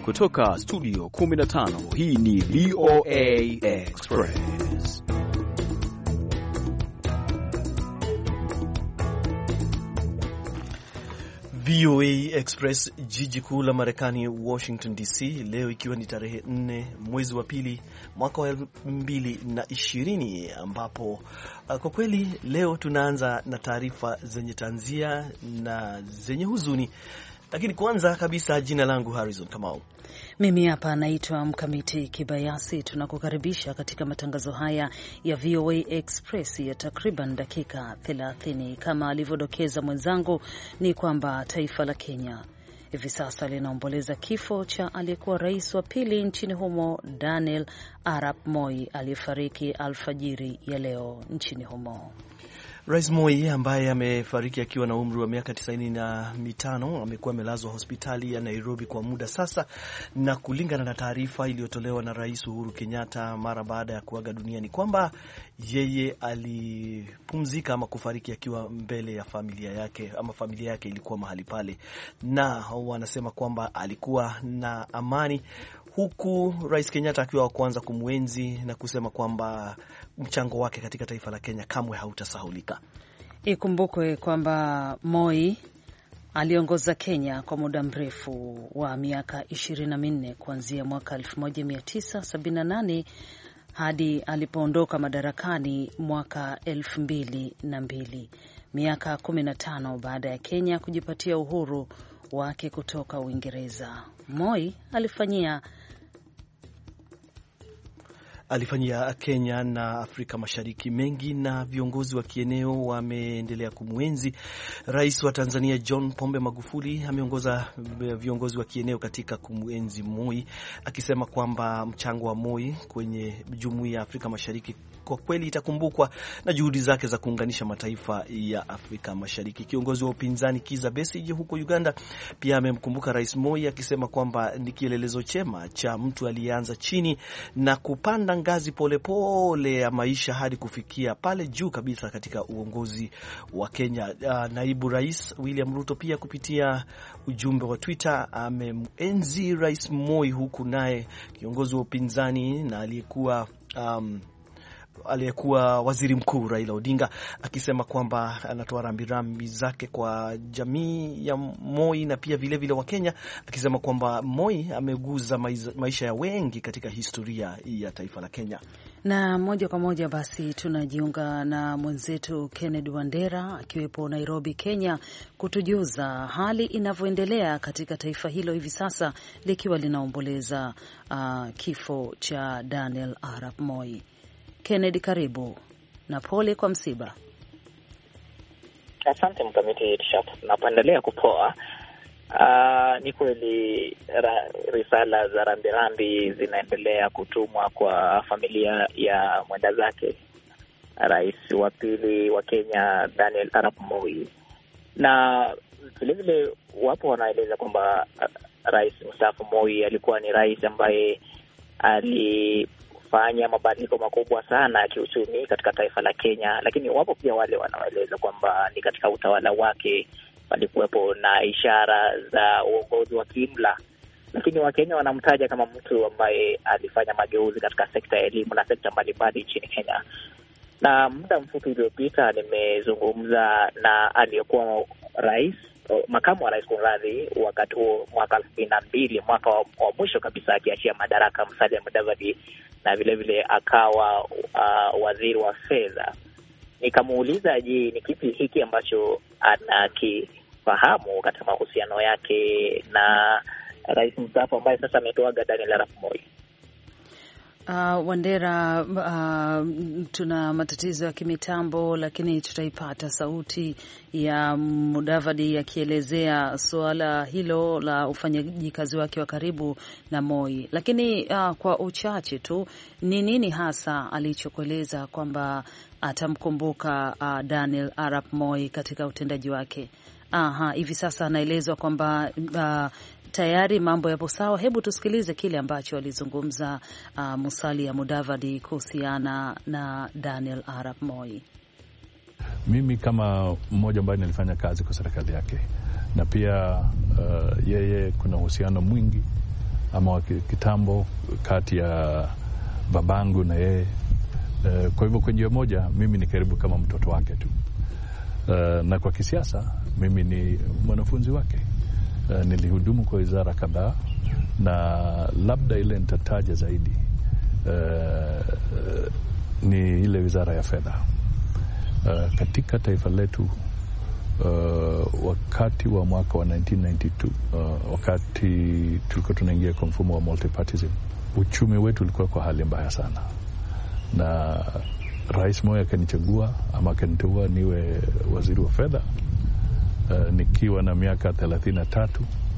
Kutoka studio 15, hii ni VOA Express. VOA Express, jiji kuu la Marekani, Washington DC, leo ikiwa ni tarehe 4 mwezi wa pili mwaka wa 2020, ambapo kwa kweli leo tunaanza na taarifa zenye tanzia na zenye huzuni. Lakini kwanza kabisa, jina langu Harrison Kamau. Mimi hapa naitwa Mkamiti Kibayasi. Tunakukaribisha katika matangazo haya ya VOA Express ya takriban dakika 30. Kama alivyodokeza mwenzangu, ni kwamba taifa la Kenya hivi sasa linaomboleza kifo cha aliyekuwa rais wa pili nchini humo, Daniel Arap Moi, aliyefariki alfajiri ya leo nchini humo. Rais Moi ambaye amefariki akiwa na umri wa miaka 95 amekuwa amelazwa hospitali ya Nairobi kwa muda sasa, na kulingana na taarifa iliyotolewa na Rais Uhuru Kenyatta mara baada ya kuaga dunia ni kwamba yeye alipumzika ama kufariki akiwa mbele ya familia yake, ama familia yake ilikuwa mahali pale, na wanasema kwamba alikuwa na amani, huku Rais Kenyatta akiwa wa kwanza kumwenzi na kusema kwamba mchango wake katika taifa la Kenya kamwe hautasahulika. Ikumbukwe kwamba Moi aliongoza Kenya kwa muda mrefu wa miaka 24 kuanzia mwaka 1978 hadi alipoondoka madarakani mwaka 2002, miaka 15 baada ya Kenya kujipatia uhuru wake kutoka Uingereza. Moi alifanyia Kenya na Afrika Mashariki mengi, na viongozi wa kieneo wameendelea kumwenzi. Rais wa Tanzania John Pombe Magufuli ameongoza viongozi wa kieneo katika kumwenzi Moi, akisema kwamba mchango wa Moi kwenye Jumuiya ya Afrika Mashariki kwa kweli itakumbukwa na juhudi zake za kuunganisha mataifa ya Afrika Mashariki. Kiongozi wa upinzani Kizza Besigye huko Uganda pia amemkumbuka Rais Moi, akisema kwamba ni kielelezo chema cha mtu aliyeanza chini na kupanda ngazi polepole ya maisha hadi kufikia pale juu kabisa katika uongozi wa Kenya. Naibu Rais William Ruto pia kupitia ujumbe wa Twitter amemenzi Rais Moi, huku naye kiongozi wa upinzani na aliyekuwa waziri mkuu Raila Odinga akisema kwamba anatoa rambirambi zake kwa jamii ya Moi na pia vile wa Kenya, akisema kwamba Moi ameguza maisha ya wengi katika historia ya taifa la Kenya. Na moja kwa moja basi tunajiunga na mwenzetu Kennedy Wandera akiwepo Nairobi, Kenya, kutujuza hali inavyoendelea katika taifa hilo hivi sasa likiwa linaomboleza kifo cha Daniel Arap Moi. Kennedy, karibu na pole kwa msiba. Asante Mkamiti, napendelea kupoa. Ni kweli risala za rambirambi zinaendelea kutumwa kwa familia ya mwenda zake rais wa pili wa Kenya Daniel Arap Moi, na vilevile wapo wanaeleza kwamba rais mstaafu Moi alikuwa ni rais ambaye alifanya mabadiliko makubwa sana ya kiuchumi katika taifa la Kenya, lakini wapo pia wale wanaoeleza kwamba ni katika utawala wake palikuwepo na ishara za uongozi wa kiimla, lakini Wakenya wanamtaja kama mtu ambaye alifanya mageuzi katika sekta ya elimu na sekta mbalimbali nchini Kenya. Na muda mfupi uliopita nimezungumza na aliyekuwa makamu wa rais kunradhi, wakati huo mwaka 2002, mwaka wa mwisho kabisa akiachia madaraka, Musalia Mudavadi, na vile akawa waziri wa fedha. Nikamuuliza, je, ni kipi hiki ambacho anakifahamu katika mahusiano yake na rais mstaafu ambaye sasa ametoaga Daniel Arap Moi? Wandera, tuna matatizo ya kimitambo, lakini tutaipata sauti ya Mudavadi akielezea suala hilo la ufanyaji kazi wake wa karibu na Moi. Lakini kwa uchache tu, ni nini hasa alichokueleza kwamba atamkumbuka Daniel Arap Moi katika utendaji wake? Hivi sasa anaelezwa kwamba tayari mambo yapo sawa. Hebu tusikilize kile ambacho alizungumza Musalia Mudavadi kuhusiana na Daniel Arap Moi. Mimi kama mmoja ambaye nilifanya kazi kwa serikali yake, na pia yeye kuna uhusiano mwingi ama wa kitambo kati ya babangu na yeye. Kwa hivyo kwa njia moja mimi ni karibu kama mtoto wake tu. Na kwa kisiasa mimi ni mwanafunzi wake. Nilihudumu kwa wizara kadhaa, na labda ile nitataja zaidi ni ile wizara ya fedha. Katika taifa letu wakati wa mwaka wa 1992, wakati tulikuwa tunaingia kwa mfumo wa multipartyism, uchumi wetu ulikuwa kwa hali mbaya sana, na Rais Moi akanichagua ama akaniteua niwe waziri wa fedha nikiwa na miaka 33.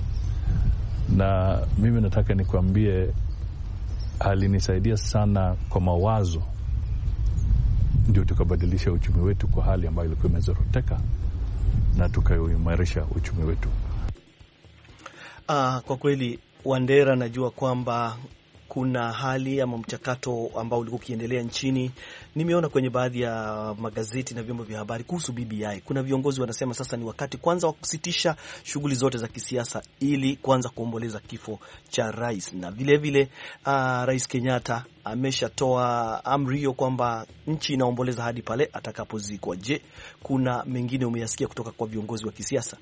Na mimi nataka nikwambie alinisaidia sana kwa mawazo, ndio tukabadilisha uchumi wetu kwa hali ambayo ilikuwa imezoroteka, na tukaimarisha uchumi wetu. Kwa kweli Wandera, najua kwamba kuna hali ama mchakato ambao ulikuwa ukiendelea nchini. Nimeona kwenye baadhi ya magazeti na vyombo vya habari kuhusu BBI. Kuna viongozi wanasema sasa ni wakati kwanza wa kusitisha shughuli zote za kisiasa ili kwanza kuomboleza kifo cha rais. Na vile vile Rais Kenyatta ameshatoa amri hiyo kwamba nchi inaomboleza hadi pale atakapozikwa. Je, kuna mengine umeyasikia kutoka kwa viongozi wa kisiasa?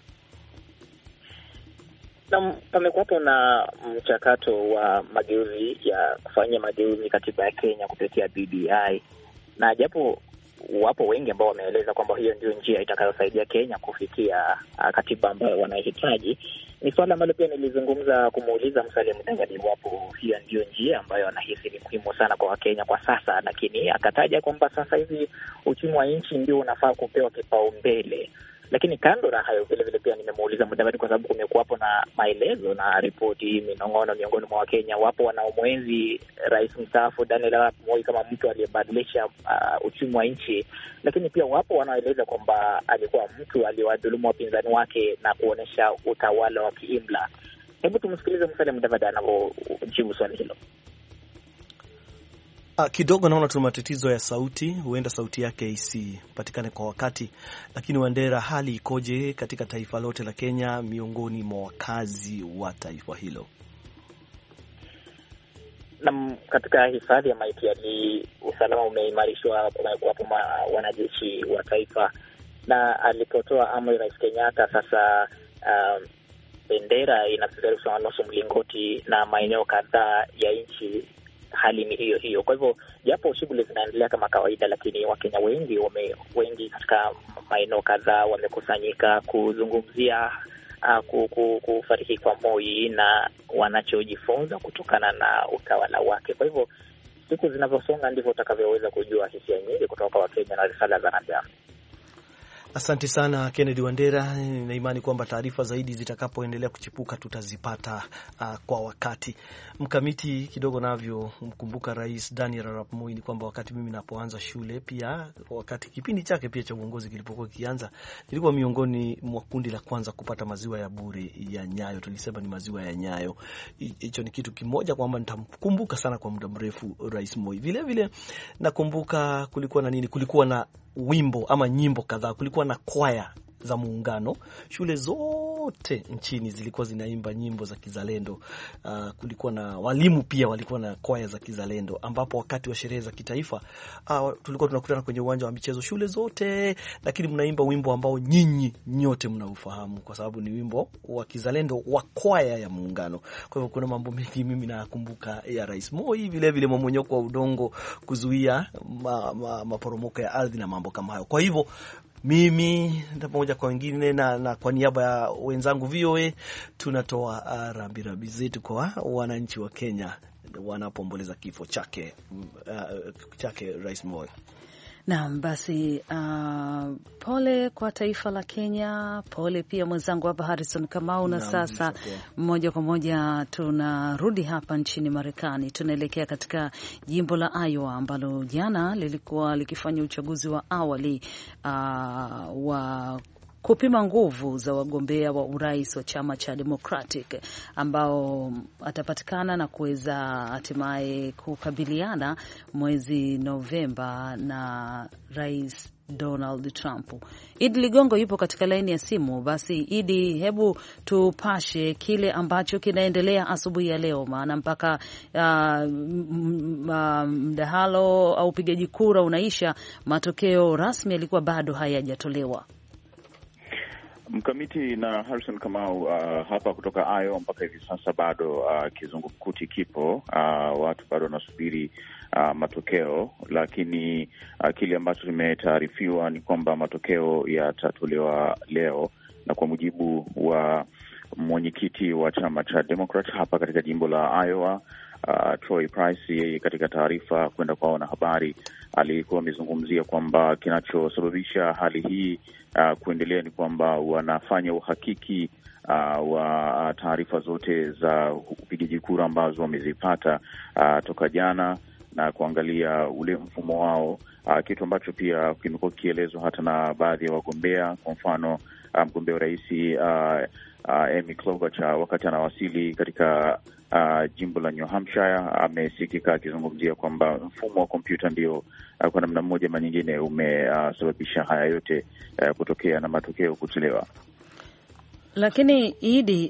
Na pamekuwapo na mchakato wa mageuzi ya kufanyia mageuzi katiba ya Kenya kupitia BBI, na japo wapo wengi ambao wameeleza kwamba hiyo ndio njia itakayosaidia Kenya kufikia katiba ambayo wanahitaji, ni swala ambalo pia nilizungumza kumuuliza Musalia Mudavadi iwapo hiyo ndio njia ambayo anahisi ni muhimu sana kwa Wakenya kwa sasa, lakini akataja kwamba sasa hivi uchumi wa nchi ndio unafaa kupewa kipaumbele. Lakini kando na hayo, vile vile pia nimemuuliza Mudavadi kwa sababu kumekuwapo na maelezo na ripoti minong'ono miongoni mwa Wakenya. Wapo wanaomwenzi rais mstaafu Daniel Arap Moi kama mtu aliyebadilisha uchumi wa nchi, lakini pia wapo wanaoeleza kwamba alikuwa mtu aliyewadhulumu wapinzani wake na kuonesha utawala wa kiimla. Hebu tumsikilize Musalia Mudavadi anavyojibu swali hilo. Kidogo naona tuna matatizo ya sauti, huenda sauti yake isipatikane kwa wakati. Lakini Wandera, hali ikoje katika taifa lote la Kenya miongoni mwa wakazi wa taifa hilo? Na katika hifadhi ya maiti usalama umeimarishwa kwa wanajeshi wa taifa, na alipotoa amri Rais Kenyatta sasa bendera inapeperushwa nusu mlingoti na maeneo kadhaa ya nchi. Hali ni hiyo hiyo. Kwa hivyo japo shughuli zinaendelea kama kawaida, lakini Wakenya wengi katika maeneo kadhaa wamekusanyika kuzungumzia kufariki kwa Moi na wanachojifunza kutokana na utawala wake. Kwa hivyo siku zinavyosonga ndivyo utakavyoweza kujua hisia nyingi kutoka kwa Wakenya na risala za rambirambi. Asante sana Kennedy Wandera. Nina imani kwamba taarifa zaidi zitakapoendelea kuchipuka tutazipata kwa wakati. Mkamiti kidogo navyo mkumbuka Rais Daniel Arap Moi ni kwamba wakati mimi napoanza shule, pia wakati kipindi chake pia cha uongozi kilipokuwa kianza, nilikuwa miongoni mwa kundi la kwanza kupata maziwa ya bure ya Nyayo. Tulisema ni maziwa ya Nyayo. Hicho ni kitu kimoja kwamba nitamkumbuka sana kwa muda mrefu Rais Moi. Vile vile nakumbuka kulikuwa na wimbo ama nyimbo kadhaa. Kulikuwa na kwaya za muungano, shule zote nchini zilikuwa zinaimba nyimbo za kizalendo. Kulikuwa na walimu pia walikuwa na kwaya za kizalendo, ambapo wakati wa sherehe za kitaifa tulikuwa tunakutana kwenye uwanja wa michezo shule zote, lakini mnaimba wimbo ambao nyinyi nyote mnaufahamu kwa sababu ni wimbo wa kizalendo wa kwaya ya muungano. Kwa hivyo kuna mambo mengi mimi nakumbuka ya Rais Moi, vile vile mmonyoko wa udongo, kuzuia maporomoko ya ardhi na mambo kama hayo. Kwa hivyo mimi pamoja kwa wengine na kwa niaba ya wenzangu VOA tunatoa rambirambi zetu kwa wananchi wa Kenya wanapoomboleza kifo chake Rais Moi. Naam, basi pole kwa taifa la Kenya, pole pia mwenzangu hapa Harrison Kamau. Na sasa moja kwa moja tunarudi hapa nchini Marekani. Tunaelekea katika jimbo la Iowa ambalo jana lilikuwa likifanya uchaguzi wa awali wa kupima nguvu za wagombea wa urais wa chama cha Democratic ambao atapatikana na kuweza hatimaye kukabiliana mwezi Novemba na Rais Donald Trump. Idi Ligongo yupo katika laini ya simu. Basi Idi, hebu tupashe kile ambacho kinaendelea asubuhi ya leo, maana mpaka mdahalo au upigaji kura unaisha, matokeo rasmi yalikuwa bado hayajatolewa. Mkamiti na Harrison Kamau, hapa kutoka Iowa mpaka hivi sasa bado kizungumkuti kipo. Watu bado wanasubiri matokeo, lakini kile ambacho kimetaarifiwa ni kwamba matokeo yatatolewa leo, na kwa mujibu wa mwenyekiti wa chama cha Democrat hapa katika jimbo la Iowa, Troy Price, yeye katika taarifa kwenda kwa wanahabari alikuwa amezungumzia kwamba kinachosababisha hali hii kuendelea ni kwamba wanafanya uhakiki wa taarifa zote za upigaji kura ambazo wamezipata toka jana na kuangalia ule mfumo wao, kitu ambacho pia kimekuwa kielezwa hata na baadhi ya wagombea. Kwa mfano, mgombea wa rais Amy Klobuchar wakati anawasili katika jimbo la New Hampshire amesikika akizungumzia kwamba mfumo wa kompyuta ndio kwa namna moja ama nyingine umesababisha haya yote kutokea na matokeo kuchelewa. Lakini Idi,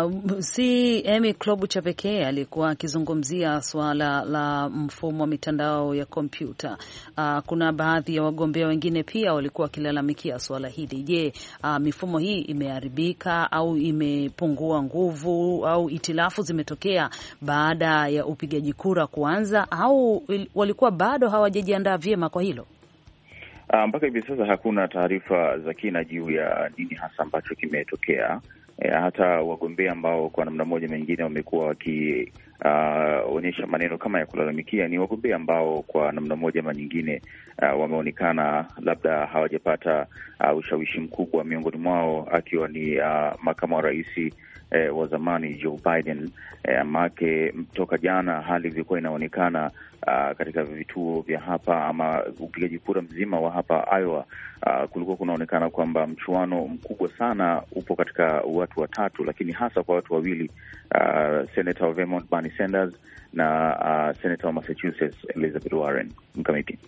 si Amy Klobuchar pekee alikuwa akizungumzia suala la mfumo wa mitandao ya kompyuta. Kuna baadhi ya wagombea wengine pia walikuwa wakilalamikia suala hili. Je, mifumo hii imeharibika au imepungua nguvu au itilafu zimetokea baada ya upigaji kura kuanza, au walikuwa bado hawajajiandaa vyema kwa hilo? Mpaka hivi sasa hakuna taarifa za kina juu ya nini hasa ambacho kimetokea. Hata wagombea ambao kwa namna moja mengine wamekuwa wakionyesha maneno kama ya kulalamikia ni wagombea ambao kwa namna moja ama nyingine wameonekana labda hawajapata ushawishi mkubwa, miongoni mwao akiwa ni makamu wa rais wa zamani Joe Biden. Make toka jana hali ilikuwa inaonekana katika vituo vya hapa ama upigaji kura mzima wa hapa Iowa, kulikuwa kunaonekana kwamba mchuano mkubwa sana upo katika watu watatu, lakini hasa kwa watu wawili, Senator of Vermont Bernie Sanders na Senator wa Massachusetts Elizabeth Warren. Mkamiti.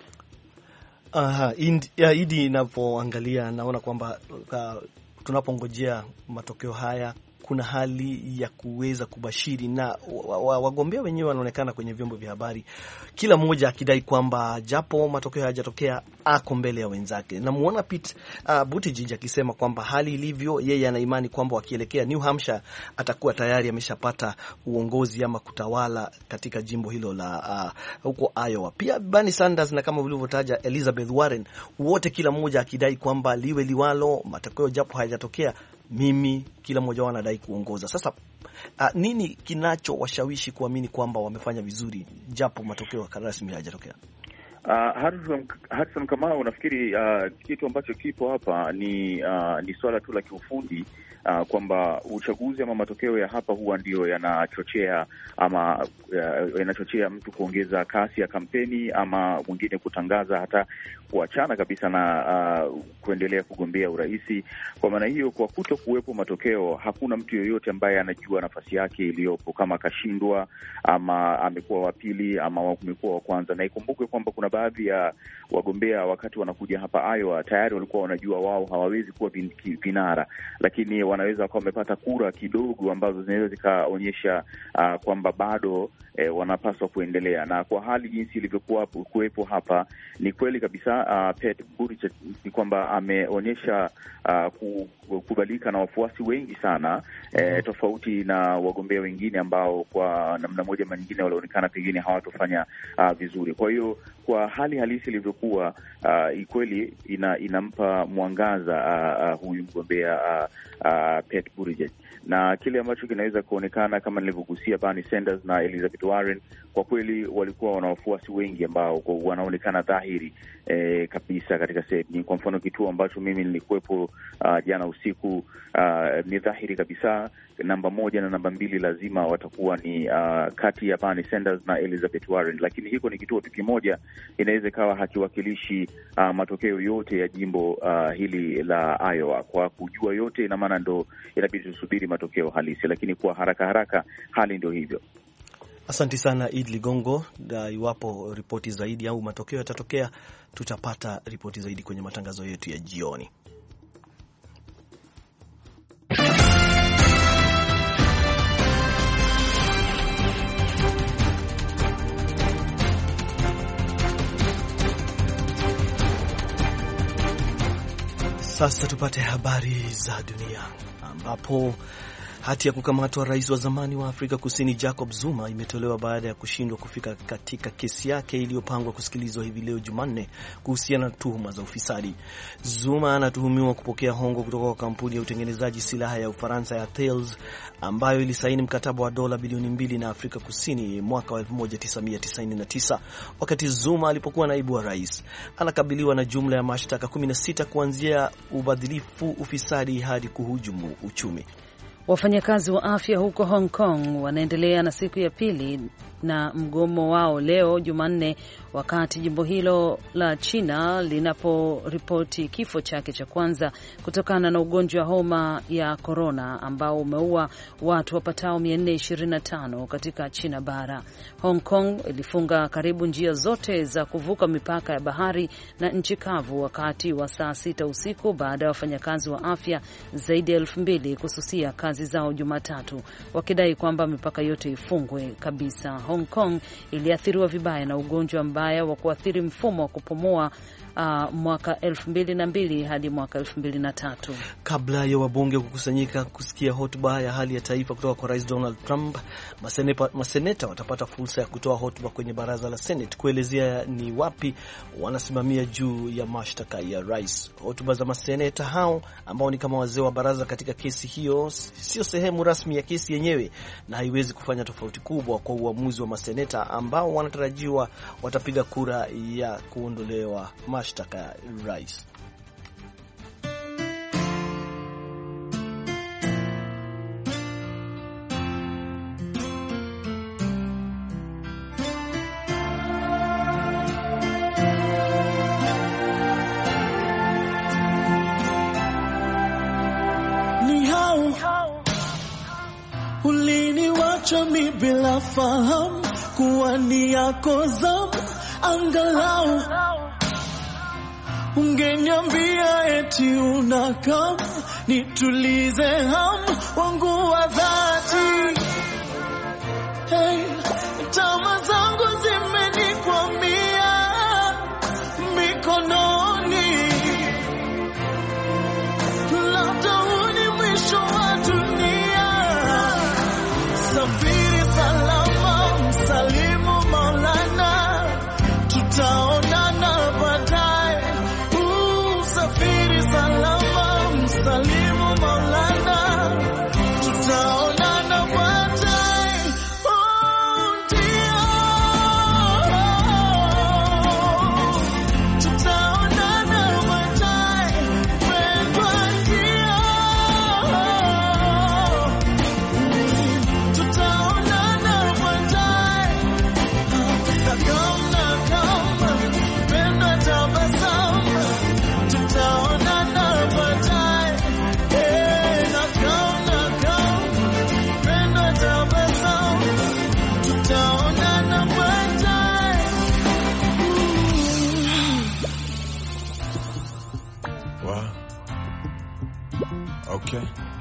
Idi, inapoangalia naona kwamba tunapongojea matokeo haya kuna hali ya kuweza kubashiri, na wagombea wenyewe wanaonekana kwenye vyombo vya habari, kila mmoja akidai kwamba japo matokeo hayajatokea ako mbele ya wenzake. Namuona Pete Buttigieg akisema kwamba hali ilivyo, yeye ana imani kwamba wakielekea New Hampshire atakuwa tayari ameshapata uongozi ama kutawala katika jimbo hilo la huko Iowa. Pia Bernie Sanders na kama ulivyotaja Elizabeth Warren, wote kila mmoja akidai kwamba liwe liwalo, matokeo japo hayajatokea, mimi kila mmoja wao anadai kuongoza. Sasa nini kinachowashawishi kuamini kwamba wamefanya vizuri japo matokeo rasmi hayajatokea? Hudson Kamau, nafikiri kitu ambacho kipo hapa ni swala tu la kiufundi, kwamba uchaguzi ama matokeo ya hapa huwa ndio yanachochea ama yanachochea mtu kuongeza kasi ya kampeni ama mwingine kutangaza hata kuachana kabisa na kuendelea kugombea uraisi. Kwa maana hiyo, kwa kuto kuwepo matokeo, hakuna mtu yoyote ambaye anajua nafasi yake iliyopo, kama akashindwa ama amekuwa wa pili ama amekuwa wa kwanza. Na ikumbuke kwamba kuna baadhi ya wagombea wakati wanakuja hapa Iowa tayari walikuwa wanajua wao hawawezi kuwa vinara, lakini wanaweza wakawa wamepata kura kidogo ambazo zinaweza zikaonyesha kwamba bado wanapaswa kuendelea. Na kwa hali jinsi ilivyokuwa kuwepo hapa, ni kweli kabisa Pete Buttigieg ni kwamba ameonyesha kukubalika na wafuasi wengi sana, tofauti na wagombea wengine ambao kwa namna moja ama nyingine walionekana pengine hawatofanya vizuri. Kwa hiyo kwa hali halisi ilivyokuwa, kweli inampa mwangaza huyu mgombea Pete Buttigieg, na kile ambacho kinaweza kuonekana kama nilivyogusia Bernie Sanders na Elizabeth Warren, kwa kweli walikuwa wana wafuasi wengi ambao wanaonekana dhahiri kabisa katika sehemu. Kwa mfano, kituo ambacho mimi nilikuwepo jana usiku, ni dhahiri kabisa namba 1 na namba 2 lazima watakuwa ni kati ya Bernie Sanders na Elizabeth Warren, lakini hiko ni kituo tu kimoja, inaweza ikawa hakiwakilishi matokeo yote ya jimbo hili la Iowa. Kwa kujua yote, ina maana ndo inabidi tusubiri matokeo halisi, lakini kwa haraka hali ndio hivyo. Asante sana Id Ligongo. Iwapo ripoti zaidi au matokeo yatatokea, tutapata ripoti zaidi kwenye matangazo yetu ya jioni. Sasa tupate habari za dunia, ambapo hati ya kukamatwa rais wa zamani wa Afrika Kusini Jacob Zuma imetolewa baada ya kushindwa kufika katika kesi yake iliyopangwa kusikilizwa hivi leo Jumanne kuhusiana na tuhuma za ufisadi. Zuma anatuhumiwa kupokea hongo kutoka kwa kampuni ya utengenezaji silaha ya Ufaransa ya Thales ambayo ilisaini mkataba wa dola bilioni 2 na Afrika Kusini mwaka wa 1999 wakati Zuma alipokuwa naibu wa rais. Anakabiliwa na jumla ya mashtaka 16 kuanzia ubadhilifu, ufisadi hadi kuhujumu uchumi. Wafanyakazi wa afya huko Hong Kong wanaendelea na siku ya pili na mgomo wao leo Jumanne, wakati jimbo hilo la China linaporipoti kifo chake cha kwanza kutokana na ugonjwa wa homa ya korona ambao umeua watu wapatao 425 katika China bara. Hong Kong ilifunga karibu njia zote za kuvuka mipaka ya bahari na nchi kavu wakati wa saa 6 usiku baada ya wafanyakazi wa afya zaidi ya 2,000 kususia kazi zao Jumatatu wakidai kwamba mipaka yote ifungwe kabisa. Hong Kong iliathiriwa vibaya na ugonjwa mbaya wa kuathiri mfumo wa kupumua mwaka 2002 hadi mwaka 2003. Kabla ya wabunge kukusanyika kusikia hotuba ya hali ya taifa kutoka kwa Rais Donald Trump, maseneta watapata fursa ya kutoa hotuba kwenye baraza la Senate kuelezea ni wapi wanasimamia juu ya mashtaka ya rais. Hotuba za maseneta hao ambao ni kama wazee wa baraza katika kesi hiyo sio sehemu rasmi ya kesi yenyewe na haiwezi kufanya tofauti kubwa kwa uamuzi wa maseneta ambao wanatarajiwa watapiga kura ya kuondolewa mashtaka ya rais. Ni hao uliniwacha mi bila fahamu kuwa ni yako zamu, angalau ungeniambia eti unakam nitulize hamu wangu wa dhati. Hey, tama zangu zimenikwamia mikononi, labda huu ni mwisho wa dunia. Safiri salama, msalimu Maulana, tutaonana baadaye. Safiri salama, msalimu Maulana, tutaonana baadaye. Ndio, tutaonana baadaye. Pendwa, ndio, tutaonana baadaye. Nakam, pendwa, tabasamu, tutaonana baadaye. Nakam, pendwa, tabasamu, tutaonana baadaye. Wow. Okay.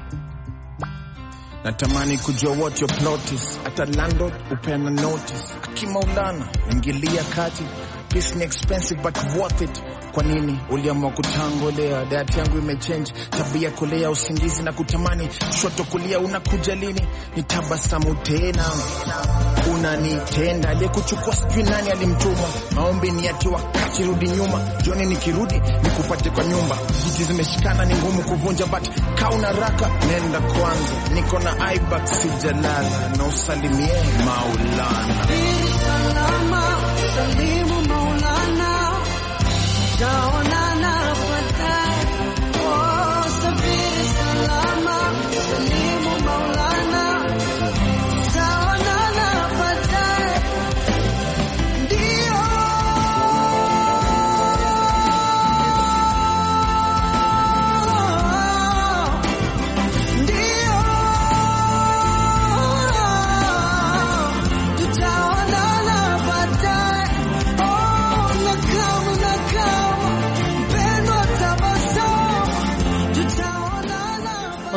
Natamani kujua what your plot is. Hata landlord upena notice. Akimaulana ingilia kati. This ni expensive but worth it. Kwa nini uliamua kutangolea? Diet yangu imechange, tabia kulea usingizi na kutamani shoto kulia. Unakuja lini? Nitabasamu tena. Unanitenda aliyekuchukua sijui nani alimtuma. Maombi ni ati wakati rudi nyuma. Jioni nikirudi nikupate kwa nyumba. Jiji zimeshikana ni ngumu kuvunja but kauna raka nenda kwanza. Niko na aiba sijalala na usalimie Maulana. Salama, salimu Maulana, tutaonana baadaye. Safiri salama, salimu Maulana, tutaonana baadaye. Ndio, ndio, tutaonana baadaye.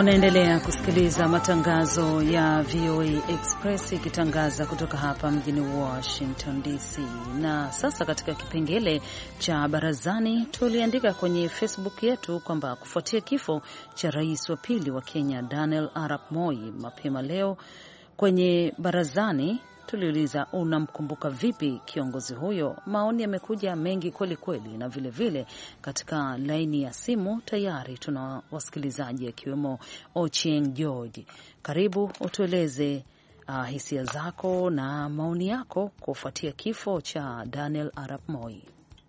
Unaendelea kusikiliza matangazo ya VOA Express ikitangaza kutoka hapa mjini Washington DC. Na sasa katika kipengele cha barazani, tuliandika kwenye Facebook yetu kwamba kufuatia kifo cha rais wa pili wa Kenya Daniel Arap Moi mapema leo, kwenye barazani tuliuliza unamkumbuka vipi kiongozi huyo. Maoni yamekuja mengi kweli kweli, na vile katika laini ya simu tayari tuna wasikilizaji akiwemo Ochieng George. Karibu utueleze hisia zako na maoni yako kufuatia kifo cha Daniel Arap Moi.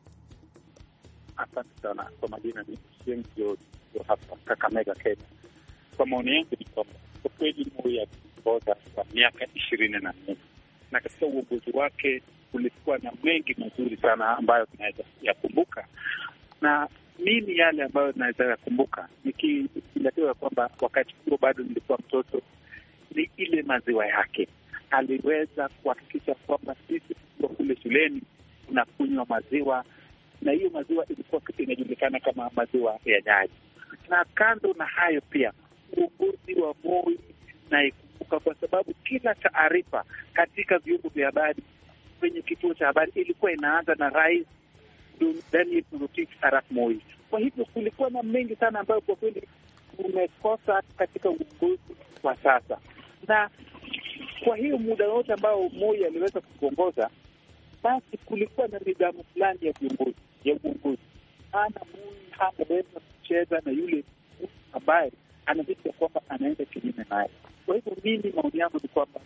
Asante sana. Kwa majina ni Ochieng George hapa Kakamega, Kenya. Kwa maoni yangu ni kwamba kwa kweli Moi aliongoza kwa miaka 24 na katika uongozi wake kulikuwa na mengi mazuri sana ambayo tunaweza yakumbuka, na mimi yale ambayo tunaweza yakumbuka nikizingatia kwamba wakati huo bado nilikuwa mtoto, ni ile maziwa yake. Aliweza kuhakikisha kwamba sisi tukiwa kule shuleni tunakunywa maziwa, na hiyo maziwa ilikuwa inajulikana kama maziwa ya Nyayo. Na kando na hayo pia uongozi wa Moi na kwa sababu kila taarifa katika vyombo vya habari kwenye kituo cha habari ilikuwa inaanza na Rais Daniel Arap Moi. Kwa hivyo kulikuwa na mengi sana ambayo kwa kweli umekosa katika uongozi wa sasa, na kwa hiyo muda wote ambao Moi aliweza kuongoza, basi kulikuwa na nidhamu fulani ya uongozi. Moi hangeweza kucheza na yule ambaye anahisi kwamba anaenda kinyume naye. Kwa hivyo mimi maoni yangu ni kwamba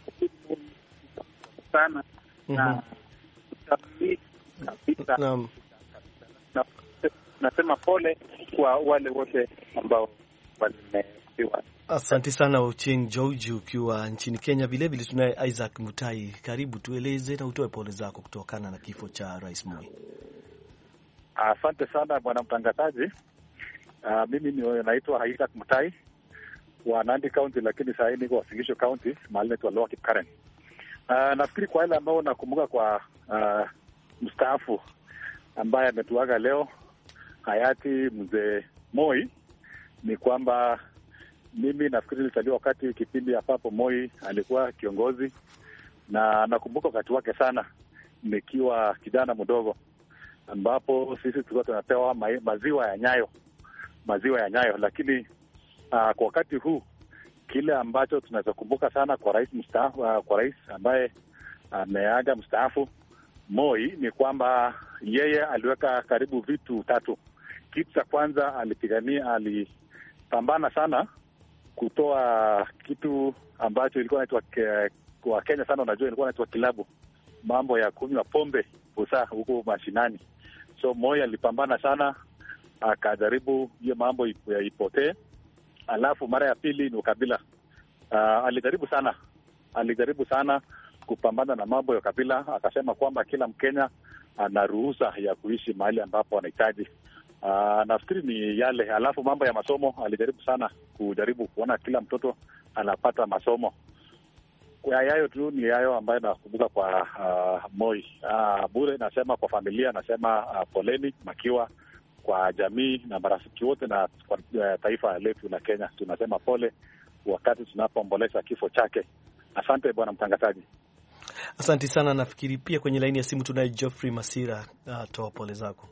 sana na kabisa na nasema pole kwa wale wote ambao wamefiwa. Asante sana Ochieng George ukiwa nchini Kenya. Vilevile tunaye Isaac Mutai. Karibu, tueleze na utoe pole zako kutokana na kifo cha Rais Moi. Asante sana bwana mtangazaji. Mimi naitwa Isaac Mutai wa Nandi County, lakini sasa niko Wasingisho County, mahali naitwa Lower Kipkaren. Nafikiri kwa ile ambao nakumbuka kwa mstaafu ambaye ametuaga leo, hayati mzee Moi, ni kwamba mimi nafikiri nilizaliwa wakati kipindi ambapo Moi alikuwa kiongozi, na nakumbuka wakati wake sana nikiwa kijana mdogo, ambapo sisi tulikuwa tunapewa maziwa ya Nyayo. Lakini kwa wakati huu kile ambacho tunaweza kumbuka sana kwa rais mstaafu, kwa rais ambaye ameaga mstaafu Moi, ni kwamba yeye aliweka karibu vitu tatu. Kitu cha kwanza, alipambana sana kutoa kitu ambacho ilikuwa inaitwa kwa Kenya sana, unajua ilikuwa inaitwa kilabu, mambo ya kunywa pombe pusa huko mashinani. So Moi alipambana sana, akajaribu hiyo mambo ipotee. Alafu mara ya pili ni ukabila. Alijaribu sana kupambana na mambo ya ukabila, akasema kwamba kila Mkenya ana ruhusa ya kuishi mahali ambapo anahitaji. Nafikiri ni yale. Alafu mambo ya masomo, alijaribu sana kuona kila mtoto anapata masomo. Kwa yayo tu ni yayo ambayo nakumbuka kwa Moi. Bure nasema kwa familia, nasema poleni makiwa kwa jamii na marafiki wote, na kwa taifa letu la Kenya tunasema pole wakati tunapoomboleza kifo chake. Asante bwana mtangazaji. Asante sana. Nafikiri pia kwenye laini ya simu tunaye Geoffrey Masira. Toa pole zako.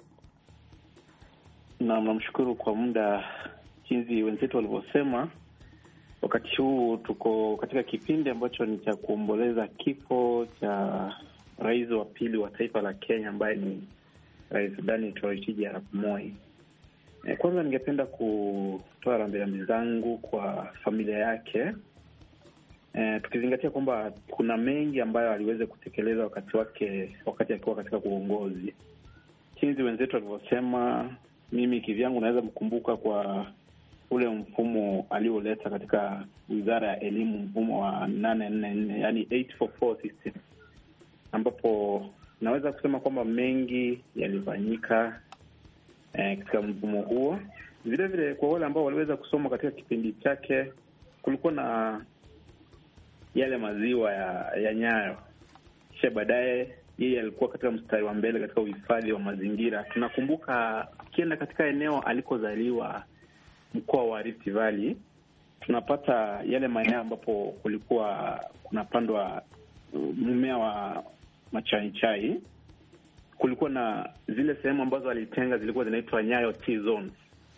Namshukuru kwa muda, jinsi wenzetu walivyosema. Wakati huu tuko katika kipindi ambacho ni cha kuomboleza kifo cha rais wa pili wa taifa la Kenya ambaye ni Rais Daniel Toroitich Arap Moi. Kwanza ningependa kutoa rambirambi zangu kwa familia yake, tukizingatia kwamba kuna mengi ambayo aliweza kutekeleza wakati akiwa katika uongozi. Jinsi wenzetu walivyosema, mimi kivyangu naweza mkumbuka kwa ule mfumo alioleta katika Wizara ya Elimu, mfumo wa 844, yani 844 system, ambapo naweza kusema kwamba mengi yalifanyika katika mfumo huo. Vile vile kwa wale ambao waliweza kusoma katika kipindi chake, kulikuwa na yale maziwa ya Nyayo. Kisha baadaye yeye alikuwa katika mstari wa mbele katika uhifadhi wa mazingira. Tunakumbuka kienda katika eneo alikozaliwa, mkoa wa Rift Valley, tunapata yale maeneo ambapo kulikuwa kunapandwa mmea wa majani chai, kulikuwa na zile sehemu ambazo walitenga zilikuwa zinaitwa Nyayo Tea Zones.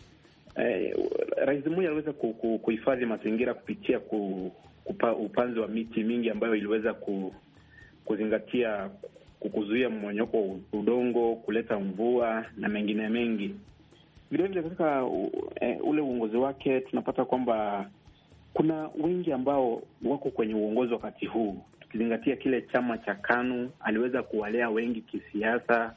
Rais Moi aliweza kuhifadhi mazingira kupitia upanzi wa miti mingi ambayo iliweza kuzingatia kuzuia mmonyoko wa udongo, kuleta mvua na mengine mengi. Vile vile katika ule uongozi wake tunapata kwamba kuna wengi ambao wako kwenye uongozi wakati huu. Tukizingatia kile chama cha KANU, aliweza kuwalea wengi kisiasa.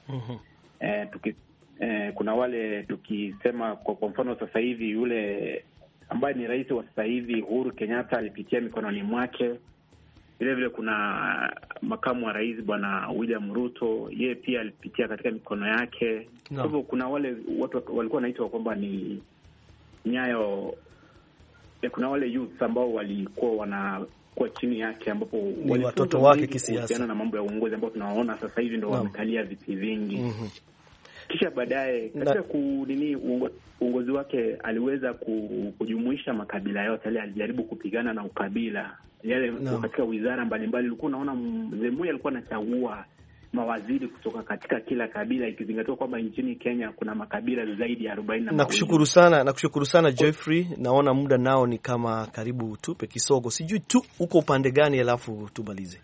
Kuna wale tukisema kwa mfano sasa hivi yule ambaye ni rais wa sasa hivi Uhuru Kenyatta alipitia mikononi mwake. Vile vile kuna makamu wa rais Bwana William Ruto, yeye pia alipitia katika mikono yake. Kwa hivyo kuna wale watu walikuwa wanaitwa kwamba ni Nyayo, kuna wale youth ambao walikuwa wanakuwa chini yake, ambapo ni watoto wake kisiasa na mambo ya uongozi ambao tunaona sasa hivi ndio wamekalia viti vingi. Kisha baadaye katika uongozi wake aliweza kujumuisha makabila yote. Alijaribu kupigana na ukabila yale katika wizara mbalimbali. Ulikuwa unaona Mzee Moi alikuwa anachagua mawaziri kutoka katika kila kabila, ikizingatiwa kwamba nchini Kenya kuna makabila zaidi ya 40. Nakushukuru sana Jeffrey, naona muda nao ni kama karibu tupe kisogo. Sijui tu uko upande gani, alafu tumalize.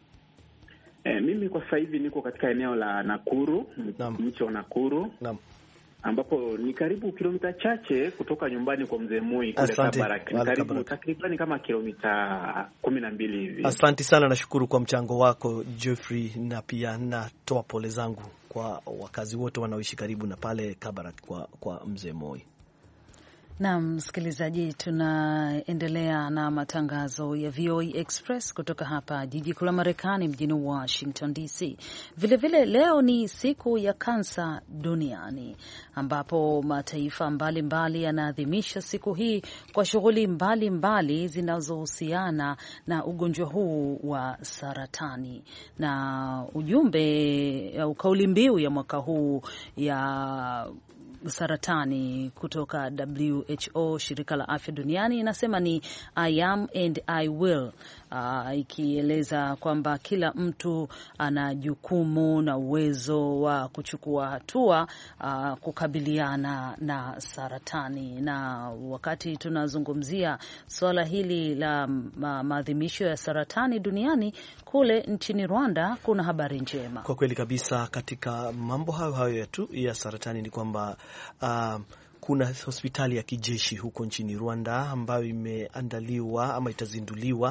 Mimi kwa sasa hivi niko katika eneo la Nakuru, mji wa Nakuru. Naam. Ambapo ni karibu kilomita chache kutoka nyumbani kwa Mzee Moi kule Kabarak. Karibu takriban kama kilomita 12 hivi. Asante sana, nashukuru kwa mchango wako Jeffrey, na pia natoa pole zangu kwa wakazi wote wanaoishi karibu na pale Kabarak kwa Mzee Moi. Na msikilizaji, tunaendelea na matangazo ya VOA Express kutoka hapa jiji kuu la Marekani mjini Washington DC. Vilevile leo ni siku ya kansa duniani, ambapo mataifa mbalimbali yanaadhimisha siku hii kwa shughuli mbalimbali zinazohusiana na ugonjwa huu wa saratani. Na ujumbe au kauli mbiu ya mwaka huu ya saratani kutoka WHO, shirika la afya duniani, inasema ni I am and I will, ikieleza kwamba kila mtu ana jukumu na uwezo wa kuchukua hatua kukabiliana na saratani. Na wakati tunazungumzia swala hili la maadhimisho ya saratani duniani, kule nchini Rwanda kuna habari njema. Kwa kweli kabisa, katika mambo hayo tu ya saratani ni kwamba kuna hospitali ya kijeshi huko nchini Rwanda ambayo imeandaliwa ama itazinduliwa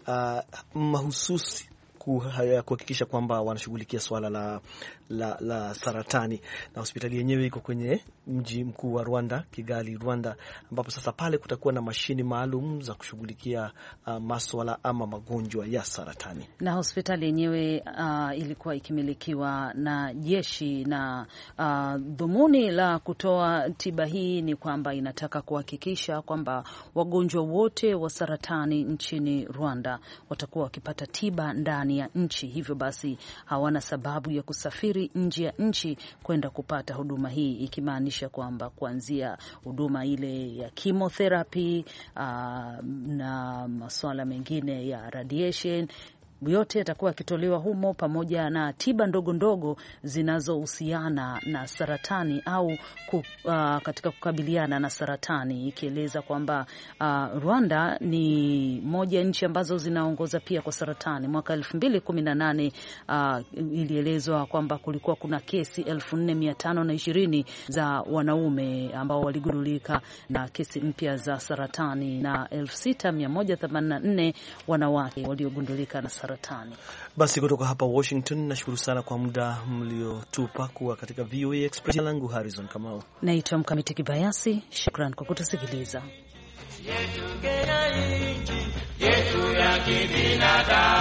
mahususi kuhakikisha kwamba wanashughulikia swala la saratani, na hospitali yenyewe iko kwenye mji mkuu wa Rwanda, Kigali, Rwanda, ambapo sasa pale kutakuwa na mashini maalum za kushughulikia maswala ama magonjwa ya saratani. Na hospitali yenyewe ilikuwa ikimilikiwa na jeshi, na dhumuni la kutoa tiba hii ni kwamba inataka kuhakikisha kwamba wagonjwa wote wa saratani nchini Rwanda watakuwa wakipata tiba ndani ya nchi, hivyo basi hawana sababu ya kusafiri nje ya nchi kwenda kupata huduma hii, ikimaanisha kwamba kuanzia huduma ile ya chemotherapy na masuala mengine ya radiation, yote yatakuwa yakitolewa humo, pamoja na tiba ndogo ndogo zinazohusiana na saratani au katika kukabiliana na saratani, ikieleza kwamba Rwanda ni moja nchi ambazo zinaongoza pia kwa saratani. Mwaka 2018 ilielezwa kwamba kulikuwa kuna kesi 4520 za wanaume ambao waligundulika na kesi mpya za saratani, na 6184 wanawake waliogundulika na saratani. Basi kutoka hapa Washington, nashukuru sana kwa muda mliotupa kuwa katika VOA Express. Langu Harrison Kamau, naitwa Mkamiti Kibayasi. Shukran kwa kutusikiliza. Yetu Kenya, nchi yetu ya kibinadamu.